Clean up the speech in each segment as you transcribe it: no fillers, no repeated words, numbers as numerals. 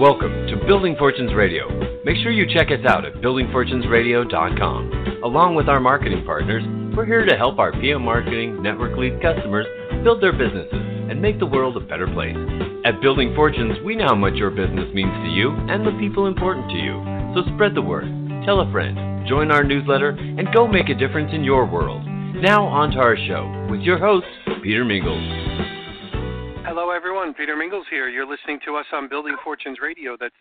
Welcome to Building Fortunes Radio. Make sure you check us out at buildingfortunesradio.com. Along with our marketing partners, we're here to help our PM Marketing Network Lead customers build their businesses and make the world a better place. At Building Fortunes, we know how much your business means to you and the people important to you. So spread the word, tell a friend, join our newsletter, and go make a difference in your world. Now on to our show with your host, Peter Mingles. Hello, everyone. Peter Mingles here. You're listening to us on Building Fortunes Radio. That's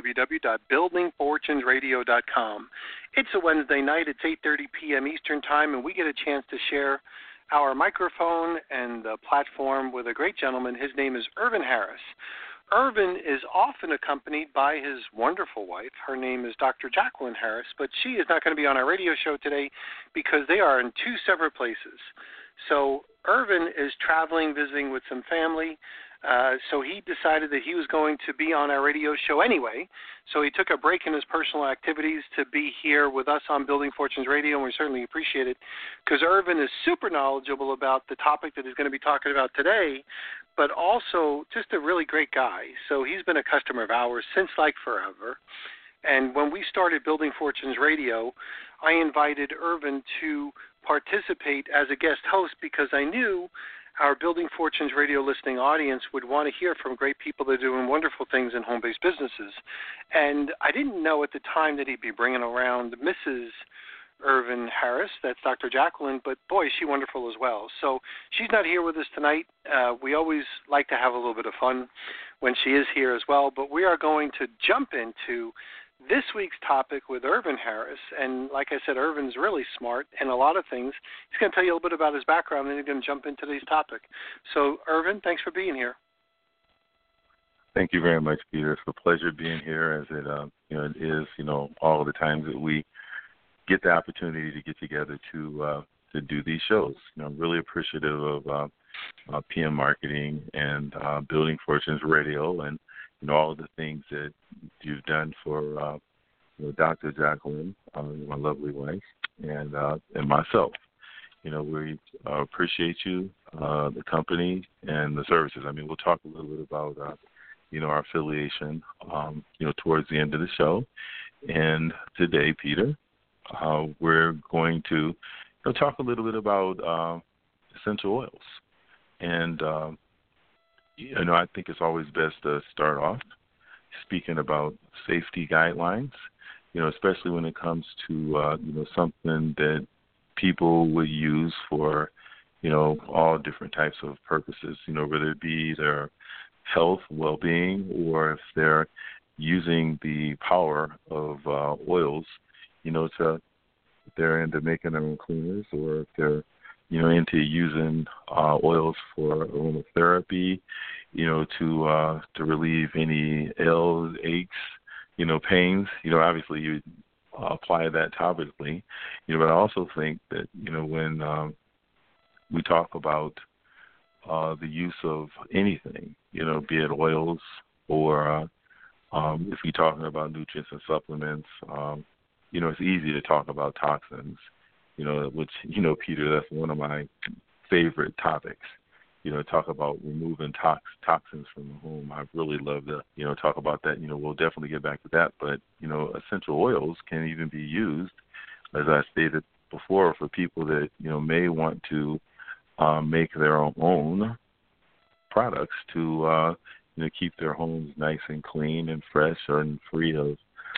www.buildingfortunesradio.com. It's a Wednesday night. It's 8:30 p.m. Eastern Time, and we get a chance to share our microphone and the platform with a great gentleman. His name is Irvin Harris. Irvin is often accompanied by his wonderful wife. Her name is Dr. Jacqueline Harris, but she is not going to be on our radio show today because they are in two separate places. So Irvin is traveling, visiting with some family, so he decided that he was going to be on our radio show anyway. So he took a break in his personal activities to be here with us on Building Fortunes Radio, and we certainly appreciate it because Irvin is super knowledgeable about the topic that he's going to be talking about today, but also just a really great guy. So he's been a customer of ours since like forever. And when we started Building Fortunes Radio, I invited Irvin to participate as a guest host because I knew our Building Fortunes Radio listening audience would want to hear from great people that are doing wonderful things in home-based businesses. And I didn't know at the time that he'd be bringing around Mrs. Irvin Harris, that's Dr. Jacqueline, but boy, is she wonderful as well. So she's not here with us tonight. We always like to have a little bit of fun when she is here as well, but we are going to jump into this week's topic with Irvin Harris, and like I said, Irvin's really smart in a lot of things. He's going to tell you a little bit about his background, and then he's going to jump into today's topic. So, Irvin, thanks for being here. Thank you very much, Peter. It's a pleasure being here, as it it is all of the times that we get the opportunity to get together to do these shows. I'm really appreciative of PM Marketing and Building Fortunes Radio, and all of the things that you've done for Dr. Jacqueline, my lovely wife, and myself. We appreciate you, the company, and the services. We'll talk a little bit about, our affiliation, towards the end of the show. And today, Peter, we're going to talk a little bit about essential oils. And I think it's always best to start off speaking about safety guidelines, especially when it comes to, something that people would use for, all different types of purposes, whether it be their health, well-being, or if they're using the power of oils, if they're into making their own cleaners, or if they're into using oils for aromatherapy, to relieve any ails, aches, pains. Obviously you apply that topically. But I also think that, when we talk about the use of anything, be it oils or if you're talking about nutrients and supplements, it's easy to talk about toxins. Which, Peter, that's one of my favorite topics. Talk about removing toxins from the home. I really love to, talk about that. We'll definitely get back to that. But, essential oils can even be used, as I stated before, for people that, may want to make their own products to, keep their homes nice and clean and fresh and free of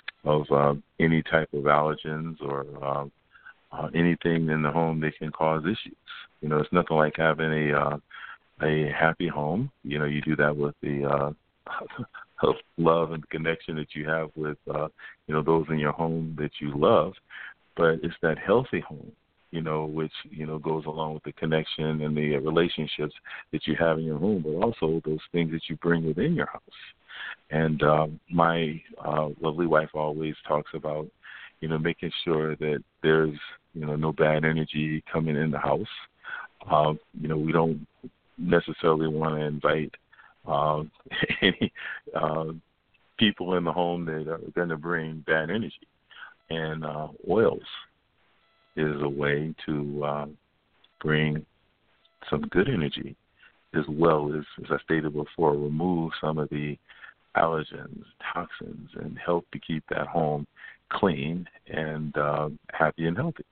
any type of allergens or anything in the home that can cause issues. It's nothing like having a happy home. You do that with the love and connection that you have with those in your home that you love. But it's that healthy home, which goes along with the connection and the relationships that you have in your home, but also those things that you bring within your house. And my lovely wife always talks about making sure that there's no bad energy coming in the house. We don't necessarily want to invite any people in the home that are going to bring bad energy. And oils is a way to bring some good energy, as well as I stated before, remove some of the allergens, toxins, and help to keep that home clean and happy and healthy.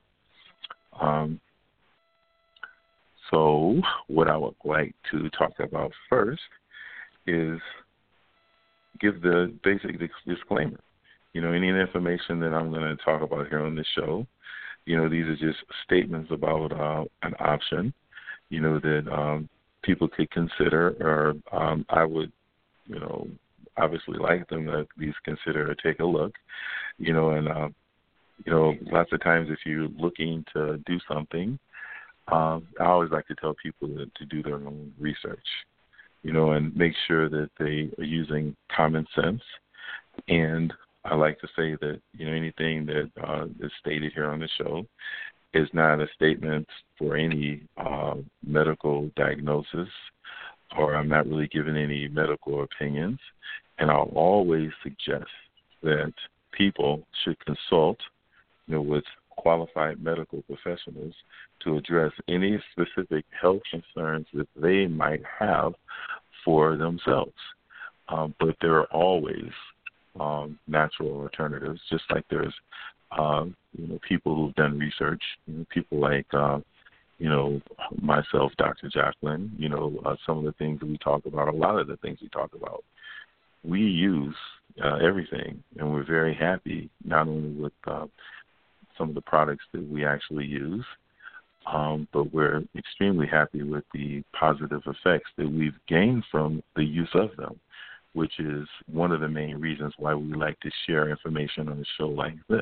So what I would like to talk about first is give the basic disclaimer. Any information that I'm going to talk about here on this show, these are just statements about an option, that people could consider, or I would, obviously like them to at least consider or take a look, and, lots of times if you're looking to do something, I always like to tell people to do their own research, and make sure that they are using common sense. And I like to say that, anything that is stated here on the show is not a statement for any medical diagnosis, or I'm not really giving any medical opinions. And I'll always suggest that people should consult, with qualified medical professionals to address any specific health concerns that they might have for themselves. But there are always natural alternatives, just like there's, people who've done research, people like, myself, Dr. Jacqueline, some of the things that we talk about, a lot of the things we talk about, we use everything, and we're very happy not only with some of the products that we actually use, but we're extremely happy with the positive effects that we've gained from the use of them, which is one of the main reasons why we like to share information on a show like this.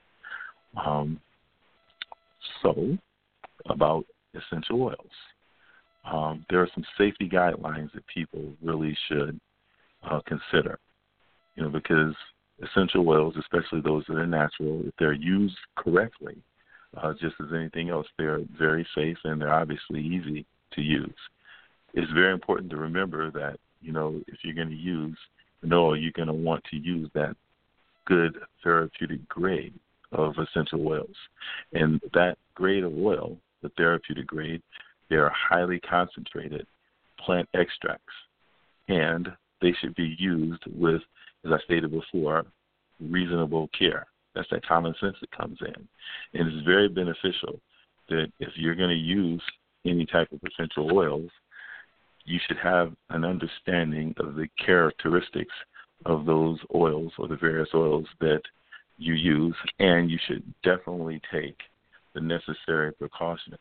So, about essential oils. There are some safety guidelines that people really should consider, because essential oils, especially those that are natural, if they're used correctly, just as anything else, they're very safe and they're obviously easy to use. It's very important to remember that, if you're going to use an oil, you're going to want to use that good therapeutic grade of essential oils. And that grade of oil, the therapeutic grade, they are highly concentrated plant extracts. And they should be used with, as I stated before, reasonable care. That's that common sense that comes in. And it's very beneficial that if you're going to use any type of essential oils, you should have an understanding of the characteristics of those oils or the various oils that you use, and you should definitely take the necessary precautions.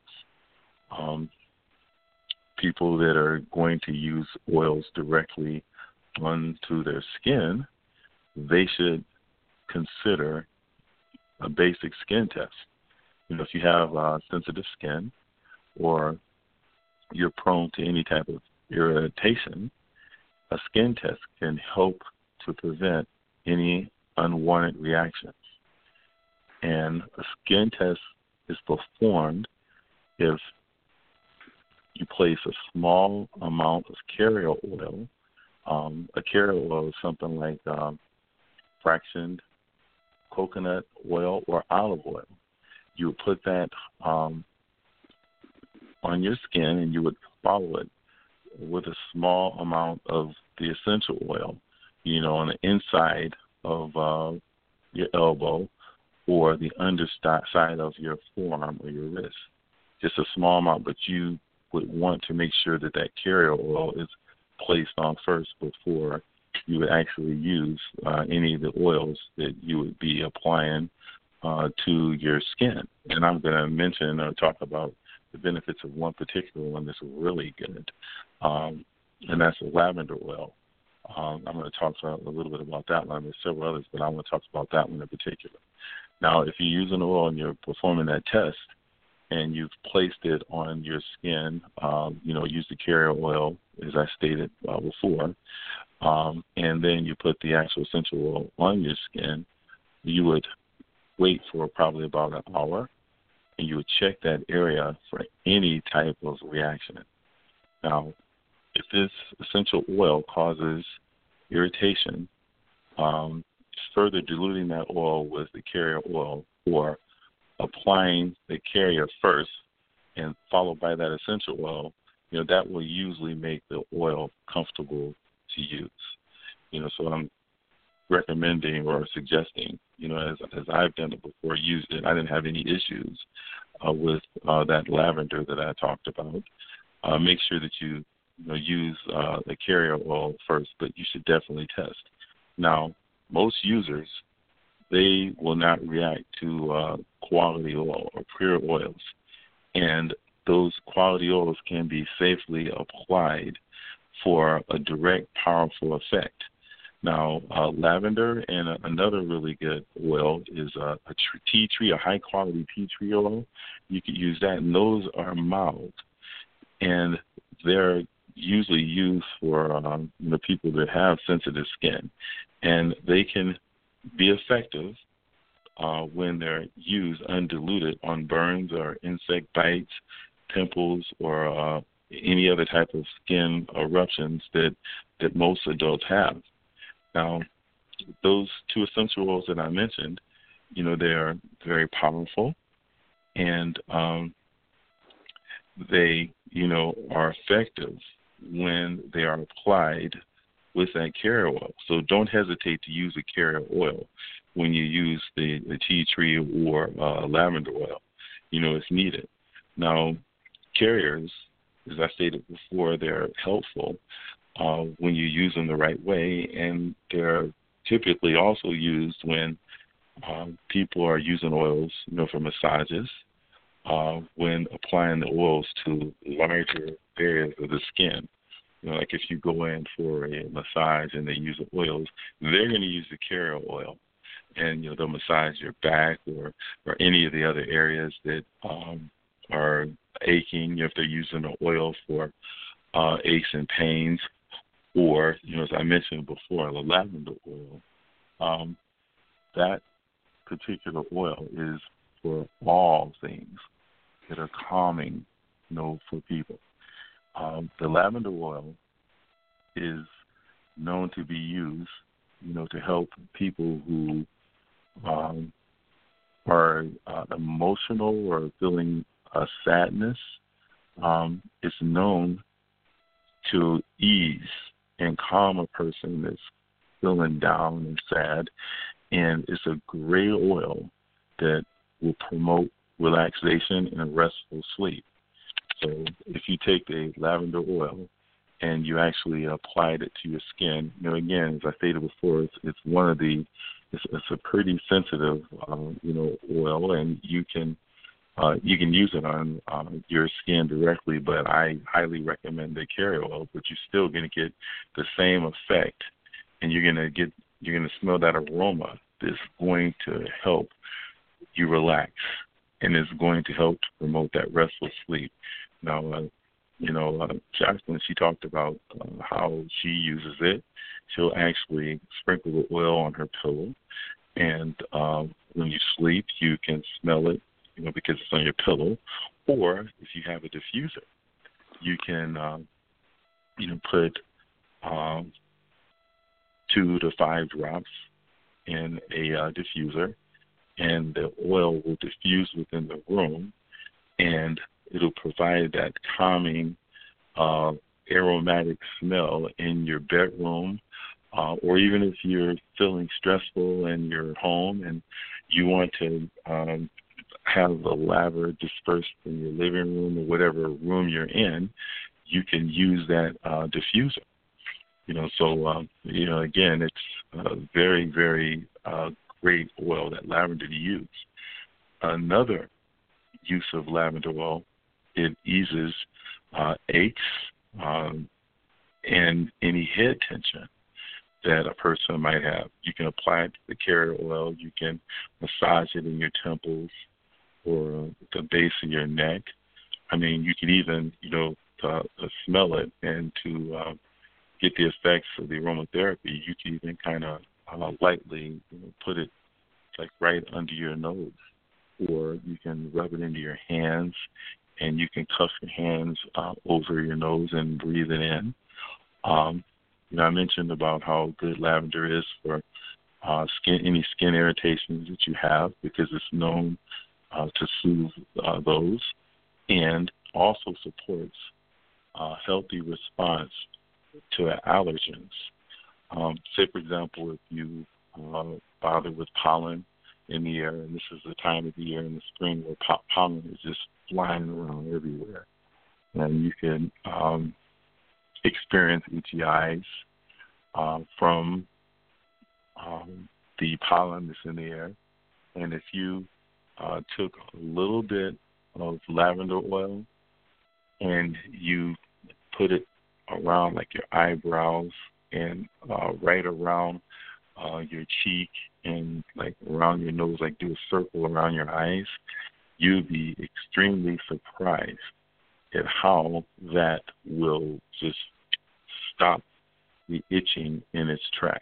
People that are going to use oils directly onto their skin, they should consider a basic skin test. If you have sensitive skin or you're prone to any type of irritation, a skin test can help to prevent any unwanted reactions. And a skin test is performed if you place a small amount of carrier oil. A carrier oil is something like fractioned coconut oil or olive oil. You would put that on your skin, and you would follow it with a small amount of the essential oil, on the inside of your elbow or the underside of your forearm or your wrist. Just a small amount, but you would want to make sure that that carrier oil is placed on first before you would actually use any of the oils that you would be applying to your skin. And I'm going to mention or talk about the benefits of one particular one that's really good, and that's lavender oil. I'm going to talk a little bit about that one. There's several others, but I want to talk about that one in particular. Now, if you're using oil and you're performing that test and you've placed it on your skin, use the carrier oil, as I stated before, and then you put the actual essential oil on your skin, you would wait for probably about an hour, and you would check that area for any type of reaction. Now, if this essential oil causes irritation, further diluting that oil with the carrier oil or applying the carrier first and followed by that essential oil, that will usually make the oil comfortable to use. So I'm recommending or suggesting, as I've done it before, used it. I didn't have any issues with that lavender that I talked about. Make sure that you use the carrier oil first, but you should definitely test. Now, most users, they will not react to quality oil or pure oils, and those quality oils can be safely applied for a direct, powerful effect. Now, lavender and another really good oil is a tea tree, a high-quality tea tree oil. You could use that, and those are mild, and they're usually used for people that have sensitive skin, and they can be effective when they're used undiluted on burns or insect bites, pimples, or any other type of skin eruptions that most adults have. Now, those two essential oils that I mentioned, they are very powerful, and they, are effective when they are applied with that carrier oil. So don't hesitate to use a carrier oil when you use the tea tree or lavender oil. It's needed. Now, carriers, as I stated before, they're helpful when you use them the right way, and they're typically also used when people are using oils, for massages, when applying the oils to larger areas of the skin. Like if you go in for a massage and they use the oils, they're going to use the carrier oil, and they'll massage your back or any of the other areas that are aching. If they're using the oil for aches and pains, or as I mentioned before, the lavender oil, that particular oil is for all things that are calming, for people. The lavender oil is known to be used, to help people who are emotional or feeling sadness. It's known to ease and calm a person that's feeling down and sad, and it's a great oil that will promote relaxation and restful sleep. So if you take the lavender oil and you actually applied it to your skin, again, as I stated before, it's one of the, it's a pretty sensitive, oil, and you can use it on your skin directly, but I highly recommend the carrier oil. But you're still going to get the same effect, and you're going to smell that aroma that's going to help you relax, and it's going to help to promote that restful sleep. Now, Jocelyn, she talked about how she uses it. She'll actually sprinkle the oil on her pillow, and when you sleep, you can smell it, because it's on your pillow. Or if you have a diffuser, you can, put 2 to 5 drops in a diffuser, and the oil will diffuse within the room, and it'll provide that calming, aromatic smell in your bedroom, or even if you're feeling stressful in your home and you want to have the lather dispersed in your living room or whatever room you're in, you can use that diffuser. Again, it's a very, very great oil, that lavender, to use. Another use of lavender oil, it eases aches and any head tension that a person might have. You can apply it to the carrier oil. You can massage it in your temples or the base of your neck. You could even, smell it, and to get the effects of the aromatherapy, you can even kind of lightly put it like right under your nose, or you can rub it into your hands, and you can cuff your hands over your nose and breathe it in. I mentioned about how good lavender is for any skin irritations that you have, because it's known to soothe those, and also supports a healthy response to allergens. Say, for example, if you bother with pollen in the air, and this is the time of the year in the spring where pollen is just flying around everywhere, and you can experience itchy eyes from the pollen that's in the air. And if you took a little bit of lavender oil and you put it around like your eyebrows and right around your cheek and like around your nose, like do a circle around your eyes, you'd be extremely surprised at how that will just stop the itching in its tracks.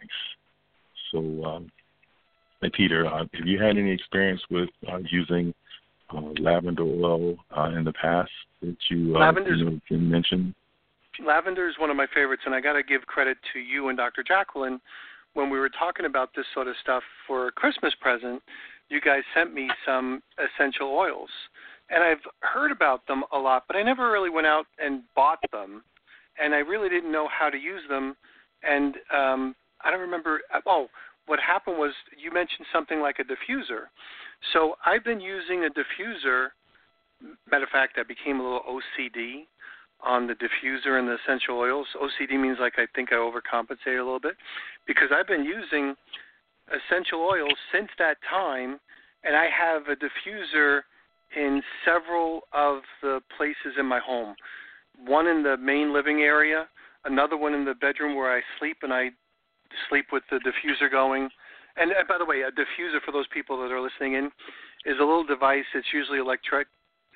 So, Peter, have you had any experience with using lavender oil in the past that you can mention? Lavender is one of my favorites, and I got to give credit to you and Dr. Jacqueline. When we were talking about this sort of stuff for a Christmas present, you guys sent me some essential oils. And I've heard about them a lot, but I never really went out and bought them, and I really didn't know how to use them. And I don't remember. What happened was you mentioned something like a diffuser. So I've been using a diffuser. Matter of fact, I became a little OCD on the diffuser and the essential oils. OCD means like I think I overcompensate a little bit, because I've been using essential oils since that time, and I have a diffuser in several of the places in my home. One in the main living area, another one in the bedroom where I sleep, and I sleep with the diffuser going. And by the way, a diffuser, for those people that are listening in, is a little device. It's usually electric.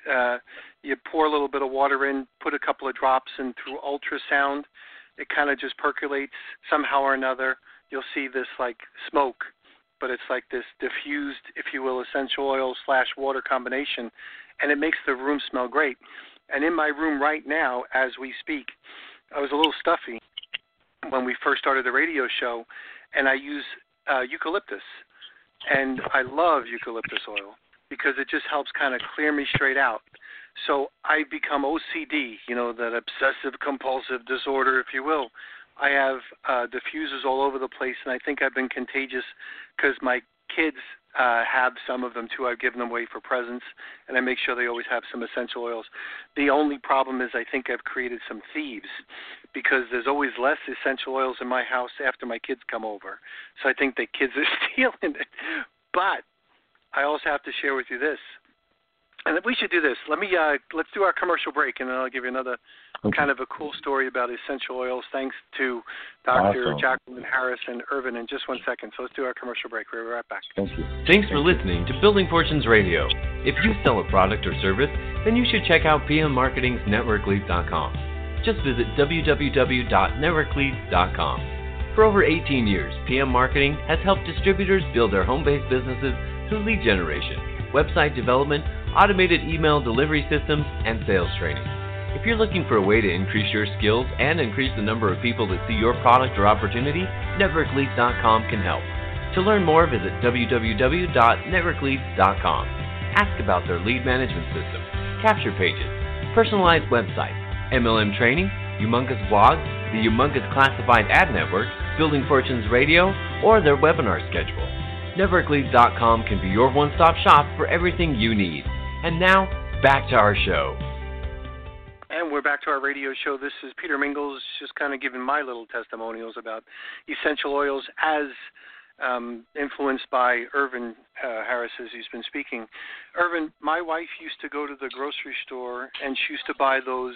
You pour a little bit of water in, put a couple of drops, and through ultrasound, it kind of just percolates somehow or another. You'll see this like smoke, but it's like this diffused, if you will, essential oil / water combination, and it makes the room smell great. And in my room right now, as we speak, I was a little stuffy when we first started the radio show, and I use eucalyptus. And I love eucalyptus oil because it just helps kind of clear me straight out. So I become OCD, that obsessive-compulsive disorder, if you will. I have diffusers all over the place, and I think I've been contagious because my kids have some of them too. I've given them away for presents, and I make sure they always have some essential oils. The only problem is I think I've created some thieves because there's always less essential oils in my house after my kids come over. So I think the kids are stealing it. But I also have to share with you this. And we should do this. Let's do our commercial break, and then I'll give you another kind of a cool story about essential oils, thanks to Dr. Jacqueline Harris and Irvin in just 1 second. So let's do our commercial break. We'll be right back. Thank you. Thanks for listening to Building Fortunes Radio. If you sell a product or service, then you should check out PM Marketing's NetworkLeads.com. Just visit www.networkleads.com. For over 18 years, PM Marketing has helped distributors build their home-based businesses through lead generation, website development, automated email delivery systems, and sales training. If you're looking for a way to increase your skills and increase the number of people that see your product or opportunity, NetworkLeads.com can help. To learn more, visit www.networkleads.com. Ask about their lead management system, capture pages, personalized websites, MLM training, humongous blogs, the humongous classified ad network, Building Fortunes Radio, or their webinar schedule. NetworkLeads.com can be your one-stop shop for everything you need. And now, back to our show. And we're back to our radio show. This is Peter Mingles, just kind of giving my little testimonials about essential oils as influenced by Irvin Harris, as he's been speaking. Irvin, my wife used to go to the grocery store, and she used to buy those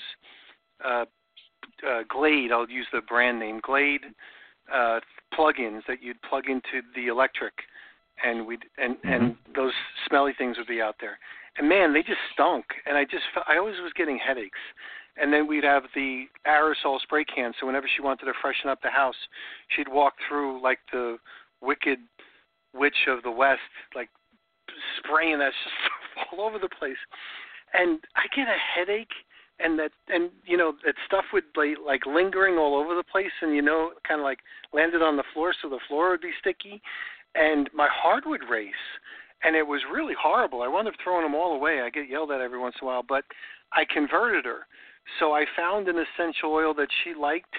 Glade, I'll use the brand name, Glade plug-ins that you'd plug into the electric, and those smelly things would be out there. And man, they just stunk, and I always was getting headaches. And then we'd have the aerosol spray can, so whenever she wanted to freshen up the house, she'd walk through like the Wicked Witch of the West, like spraying that stuff all over the place. And I get a headache, and that stuff would be like lingering all over the place, and kind of like landed on the floor, so the floor would be sticky, and my heart would race. And it was really horrible. I wound up throwing them all away. I get yelled at every once in a while, but I converted her. So I found an essential oil that she liked,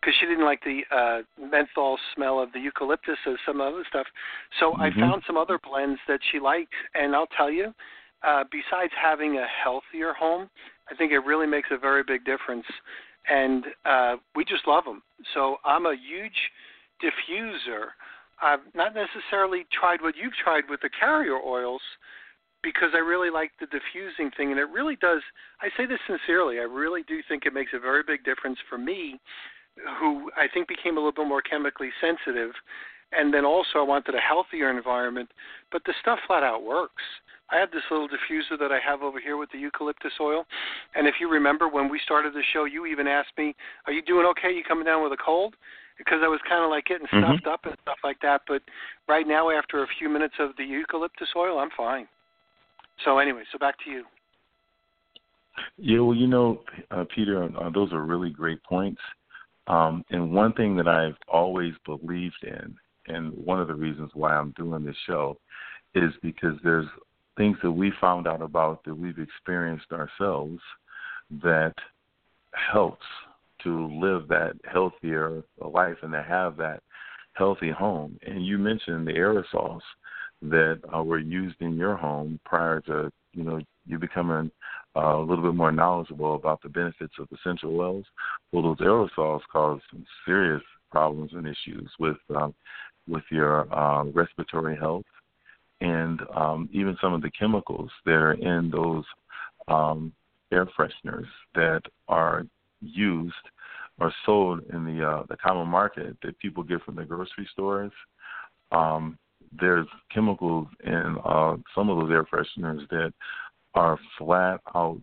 because she didn't like the menthol smell of the eucalyptus or some other stuff. So I found some other blends that she liked, and I'll tell you, besides having a healthier home, I think it really makes a very big difference, and we just love them. So I'm a huge diffuser. I've not necessarily tried what you've tried with the carrier oils, because I really like the diffusing thing, and it really does. I say this sincerely. I really do think it makes a very big difference for me, who I think became a little bit more chemically sensitive, and then also I wanted a healthier environment, but the stuff flat out works. I have this little diffuser that I have over here with the eucalyptus oil, and if you remember when we started the show, you even asked me, are you doing okay? You coming down with a cold? Because I was kind of like getting stuffed up and stuff like that, but right now after a few minutes of the eucalyptus oil, I'm fine. So anyway, so back to you. Yeah, well, Peter, those are really great points. And one thing that I've always believed in, and one of the reasons why I'm doing this show, is because there's things that we found out about that we've experienced ourselves that helps to live that healthier life and to have that healthy home. And you mentioned the aerosols that were used in your home prior to, you becoming a little bit more knowledgeable about the benefits of essential oils. Well, those aerosols cause some serious problems and issues with your respiratory health, and even some of the chemicals that are in those air fresheners that are used or sold in the common market that people get from the grocery stores. There's chemicals in some of those air fresheners that are flat out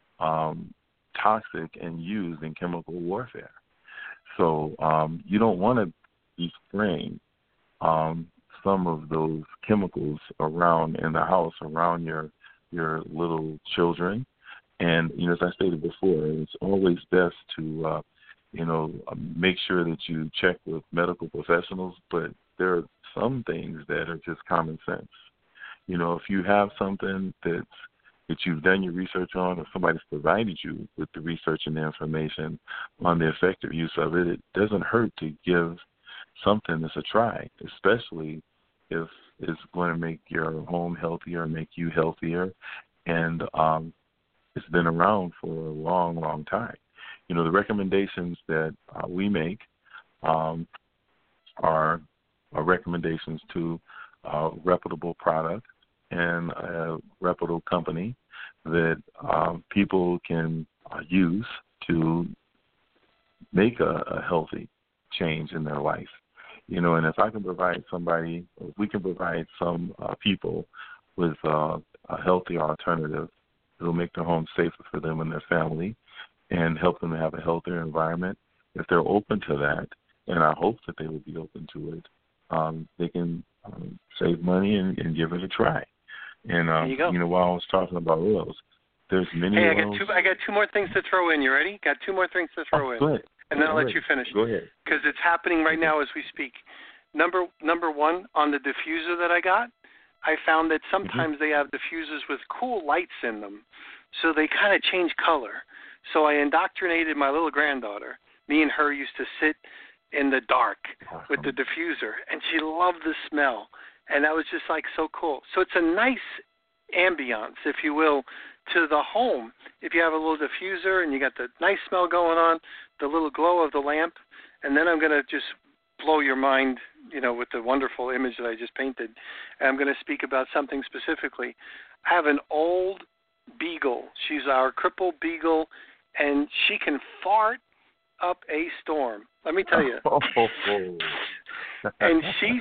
toxic and used in chemical warfare. So you don't want to be spraying some of those chemicals around in the house, around your little children. And, as I stated before, it's always best to, make sure that you check with medical professionals, but there are some things that are just common sense. If you have something that you've done your research on, or somebody's provided you with the research and the information on the effective use of it, it doesn't hurt to give something that's a try, especially if it's going to make your home healthier, make you healthier, and it's been around for a long, long time. The recommendations that we make are recommendations to a reputable product and a reputable company that people can use to make a healthy change in their life. And if I can provide somebody, if we can provide some people with a healthy alternative that will make their home safer for them and their family and help them to have a healthier environment, if they're open to that, and I hope that they will be open to it, they can save money and give it a try. And while I was talking about oils, there's many oils. I got two more things to throw in. You ready? Got two more things to throw in. Go ahead. And then I'll let you finish. Go ahead. Because it's happening right now as we speak. Number one, on the diffuser that I got, I found that sometimes they have diffusers with cool lights in them, so they kind of change color. So I indoctrinated my little granddaughter. Me and her used to sit in the dark with the diffuser, and she loved the smell, and that was just like so cool. So it's a nice ambiance, if you will, to the home. If you have a little diffuser and you got the nice smell going on, the little glow of the lamp, and then I'm going to just blow your mind, with the wonderful image that I just painted. And I'm going to speak about something specifically. I have an old beagle. She's our crippled beagle, and she can fart up a storm. Let me tell you. And she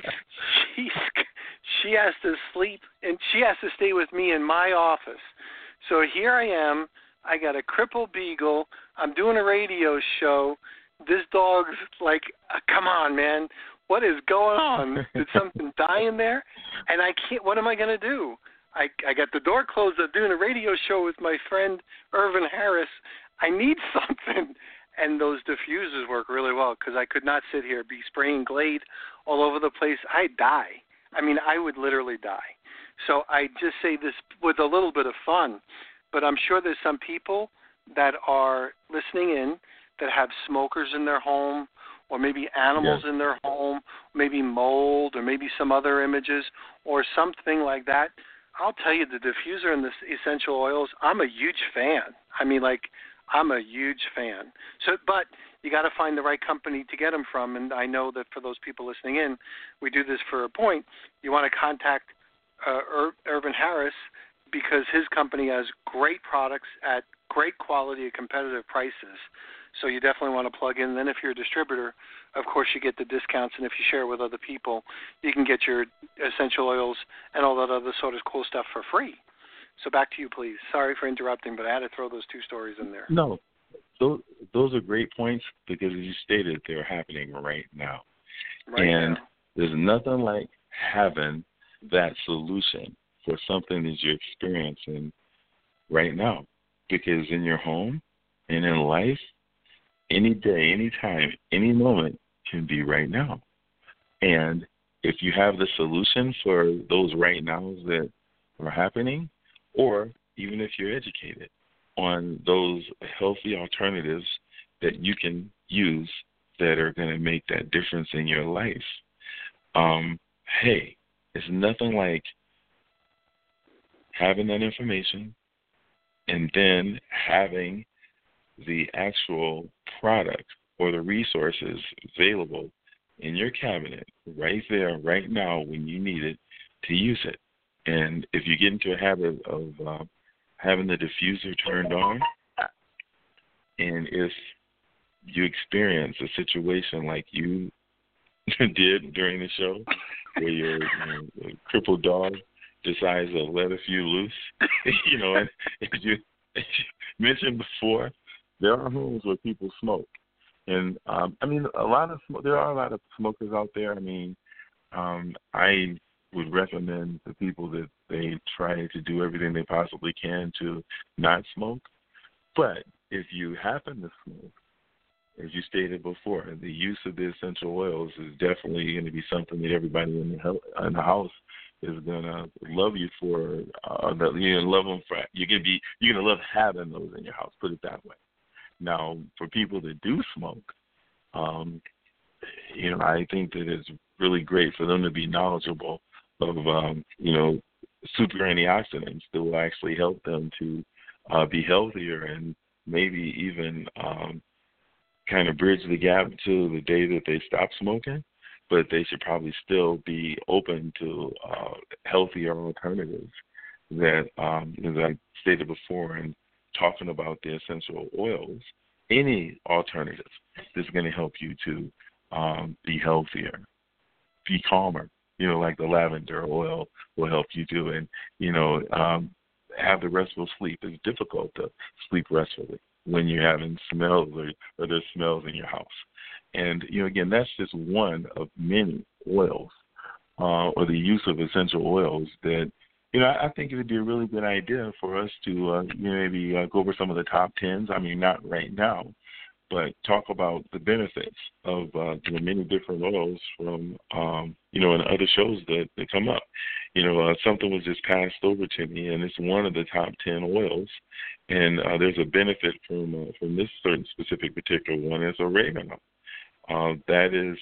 has to sleep, and she has to stay with me in my office. So here I am. I got a crippled beagle. I'm doing a radio show. This dog's like, come on, man. What is going on? Did something die in there? And I can't. What am I going to do? I got the door closed. I'm doing a radio show with my friend Irvin Harris. I need something. And those diffusers work really well because I could not sit here, be spraying Glade all over the place. I'd die. I mean, I would literally die. So I just say this with a little bit of fun. But I'm sure there's some people that are listening in that have smokers in their home or maybe animals in their home, maybe mold, or maybe some other images, or something like that, I'll tell you, the diffuser and the essential oils, I'm a huge fan. I mean, like, I'm a huge fan. So, but you got to find the right company to get them from, and I know that for those people listening in, we do this for a point. You want to contact Irvin Harris because his company has great products at great quality at competitive prices. So you definitely want to plug in. Then if you're a distributor, of course you get the discounts, and if you share with other people, you can get your essential oils and all that other sort of cool stuff for free. So back to you, please. Sorry for interrupting, but I had to throw those two stories in there. No, those are great points because, as you stated, they're happening right now. And there's nothing like having that solution for something that you're experiencing right now. Because in your home and in life, any day, any time, any moment can be right now. And if you have the solution for those right nows that are happening, or even if you're educated on those healthy alternatives that you can use that are going to make that difference in your life, hey, it's nothing like having that information and then having the actual product or the resources available in your cabinet right there, right now when you need it to use it. And if you get into a habit of having the diffuser turned on, and if you experience a situation like you did during the show where your crippled dog decides to let a few loose, and as you mentioned before, there are homes where people smoke. And, there are a lot of smokers out there. I mean, I would recommend to people that they try to do everything they possibly can to not smoke. But if you happen to smoke, as you stated before, the use of the essential oils is definitely going to be something that everybody in the house is going to love you for. That you're going to love them for. You're going to love having those in your house. Put it that way. Now, for people that do smoke, I think that it's really great for them to be knowledgeable of, super antioxidants that will actually help them to be healthier and maybe even kind of bridge the gap to the day that they stop smoking. But they should probably still be open to healthier alternatives that, as I stated before, and talking about the essential oils, any alternative that's going to help you to be healthier, be calmer, like the lavender oil will help you do, and, have the restful sleep. It's difficult to sleep restfully when you're having smells or there's smells in your house. And, again, that's just one of many oils or the use of essential oils that, I think it would be a really good idea for us to maybe go over some of the top 10s. I mean, not right now, but talk about the benefits of the many different oils from, in other shows that come up. Something was just passed over to me, and it's one of the top 10 oils. And there's a benefit from this certain specific particular one. It's oregano. That is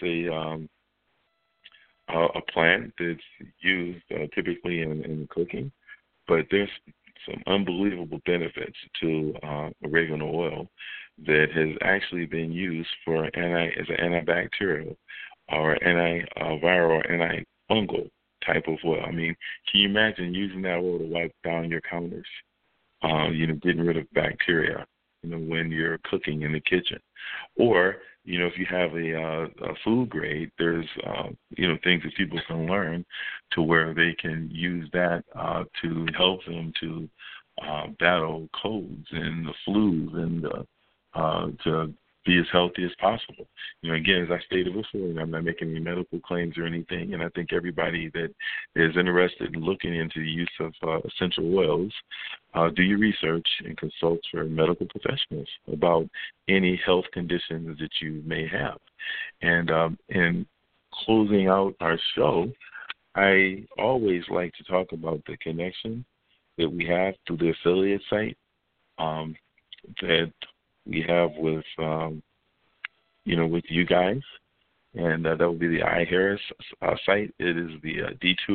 a plant that's used typically in cooking, but there's some unbelievable benefits to oregano oil that has actually been used as an antibacterial or antiviral or antifungal type of oil. I mean, can you imagine using that oil to wipe down your counters, getting rid of bacteria, when you're cooking in the kitchen? Or, if you have a food grade, there's, things that people can learn to where they can use that to help them to battle colds and the flus and to be as healthy as possible. Again, as I stated before, I'm not making any medical claims or anything, and I think everybody that is interested in looking into the use of essential oils, do your research and consult for medical professionals about any health conditions that you may have. And in closing out our show, I always like to talk about the connection that we have through the affiliate site that we have with, with you guys and that will be the iHarris site. It is the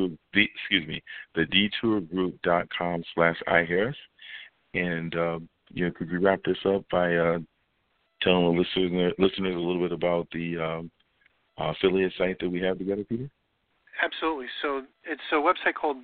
detourgroup.com/iHarris. And could we wrap this up by telling the listeners a little bit about the affiliate site that we have together, Peter? Absolutely. So it's a website called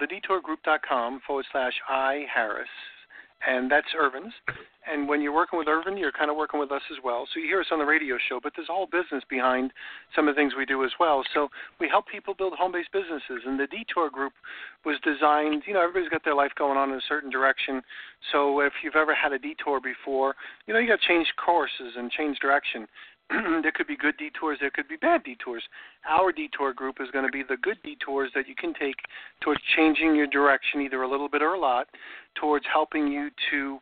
thedetourgroup.com/iHarris, and that's Irvin's. And when you're working with Irvin, you're kind of working with us as well. So you hear us on the radio show, but there's a whole business behind some of the things we do as well. So we help people build home-based businesses, and the Detour Group was designed, everybody's got their life going on in a certain direction. So if you've ever had a detour before, you got to change courses and change direction. There could be good detours, there could be bad detours. Our detour group is going to be the good detours that you can take towards changing your direction, either a little bit or a lot, towards helping you to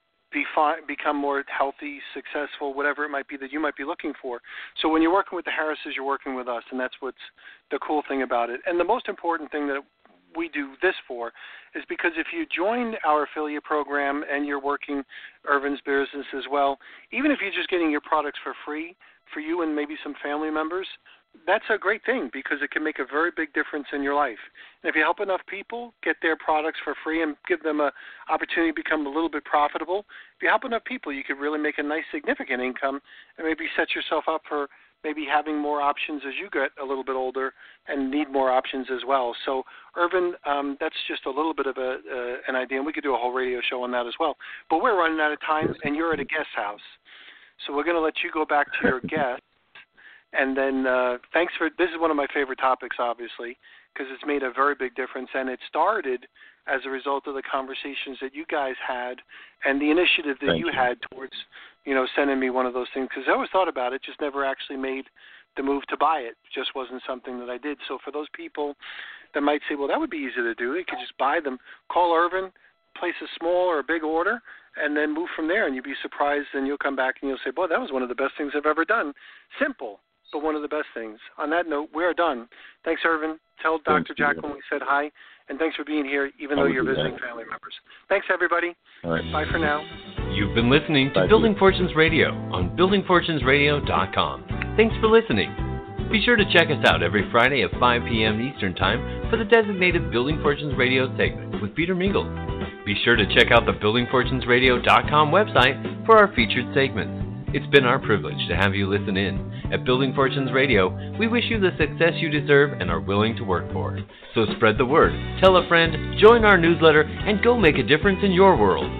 become more healthy, successful, whatever it might be that you might be looking for. So when you're working with the Harrises, you're working with us, and that's what's the cool thing about it. And the most important thing that we do this for is because if you join our affiliate program and you're working Irvin's business as well, even if you're just getting your products for free for you and maybe some family members, that's a great thing because it can make a very big difference in your life. And if you help enough people get their products for free and give them an opportunity to become a little bit profitable, if you help enough people, you could really make a nice significant income and maybe set yourself up for maybe having more options as you get a little bit older and need more options as well. So, Irvin, that's just a little bit of an idea, and we could do a whole radio show on that as well. But we're running out of time, and you're at a guest house. So we're going to let you go back to your guest. And then this is one of my favorite topics, obviously, because it's made a very big difference, and it started as a result of the conversations that you guys had and the initiative that you had towards, sending me one of those things, because I always thought about it, just never actually made the move to buy it. Just wasn't something that I did. So for those people that might say, well, that would be easy to do, they could just buy them, call Irvin, place a small or a big order, and then move from there, and you'll be surprised, and you'll come back and you'll say, boy, that was one of the best things I've ever done. Simple, but one of the best things. On that note, we are done. Thanks, Irvin. Tell Dr. Jacqueline we said hi, and thanks for being here, even though you're visiting family members. Thanks, everybody. All right. Bye for now. You've been listening to Building Fortunes Radio on buildingfortunesradio.com. Thanks for listening. Be sure to check us out every Friday at 5 p.m. Eastern Time for the designated Building Fortunes Radio segment with Peter Mingles. Be sure to check out the buildingfortunesradio.com website for our featured segments. It's been our privilege to have you listen in. At Building Fortunes Radio, we wish you the success you deserve and are willing to work for. So spread the word, tell a friend, join our newsletter, and go make a difference in your world.